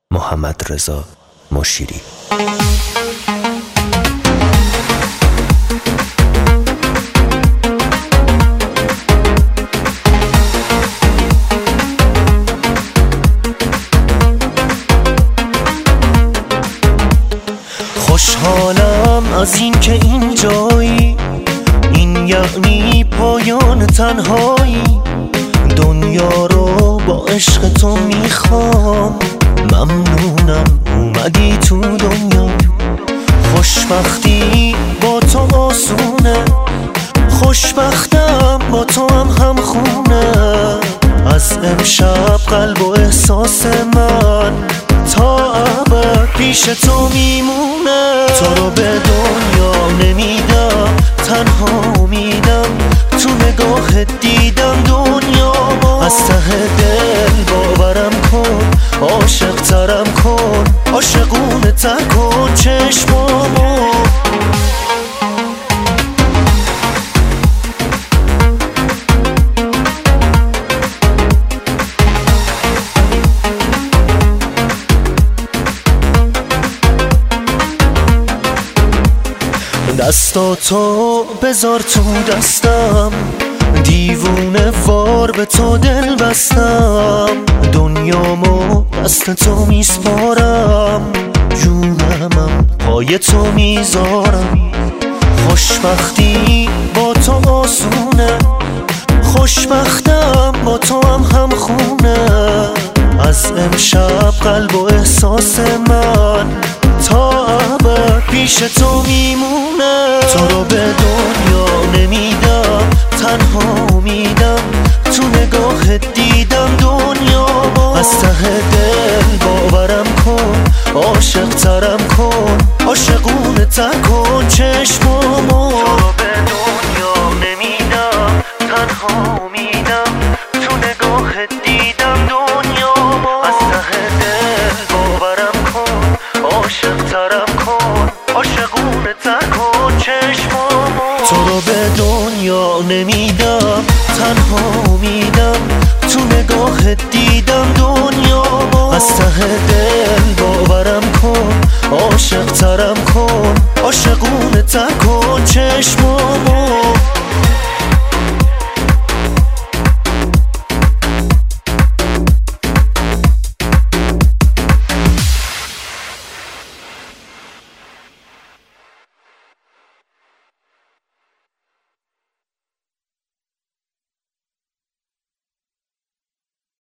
محمدرضا مشیری. خوشحالم از این که اینجایی، این یعنی پایان تنهایی. دنیا رو با عشق تو میخوام، ممنونم اومدی تو دنیا. خوشبختی با تو آسونه، خوشبختم با تو هم خونه. از امشب قلب و احساس من تا ابد پیش تو میمونه. تو رو به دنیا نمیدم، تنها میدم تو نگاه دیدم دنیا. از ته دل باورم کن، عاشق ترم کن، عاشقونه تر کن چشمامو. دستاتو بذار تو دستم، دیوونه وار به تو دل بستم. دنیامو دست تو میسپارم، جونمم پای تو میذارم. خوشبختی با تو آسونه، خوشبختم با تو هم خونه. از امشب قلب و احساس من تا ابد پیش تو میمونه. تو رو به دنیا نمیدم، تنها میدم تو نگاه دیدم دنیا. از ته دل باورم کن، عاشق ترم کن، عاشقونه تر کن چشمامو. تو رو به دنیا نمیدم، تنها میدم تو نگاه دیدم دنیا. از ته دل باورم کن، عاشق ترم کن، عاشقونه تر کن چشمامو. تو رو به دنیا نمیدم، تنها میدم تو نگاه دیدم دنیا. از ته دل باورم کن، عاشق ترم کن، عاشقونه تر کن چشمامو.